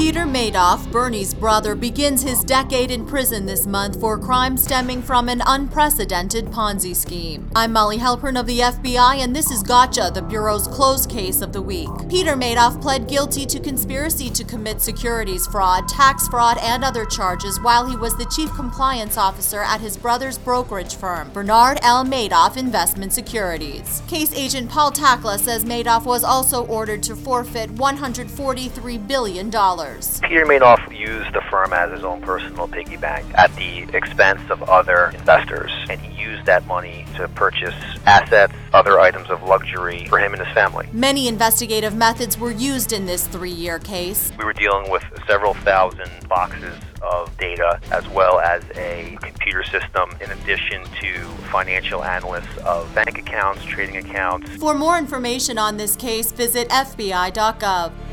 Peter Madoff, Bernie's brother, begins his decade in prison this month for crimes stemming from an unprecedented Ponzi scheme. I'm Molly Halpern of the FBI, and this is Gotcha, the Bureau's closed case of the week. Peter Madoff pled guilty to conspiracy to commit securities fraud, tax fraud, and other charges while he was the chief compliance officer at his brother's brokerage firm, Bernard L. Madoff Investment Securities. Case agent Paul Takla says Madoff was also ordered to forfeit $143 billion. Peter Madoff used the firm as his own personal piggy bank at the expense of other investors, and he used that money to purchase assets, other items of luxury for him and his family. Many investigative methods were used in this 3-year case. We were dealing with several thousand boxes of data, as well as a computer system, in addition to financial analysts of bank accounts, trading accounts. For more information on this case, visit FBI.gov.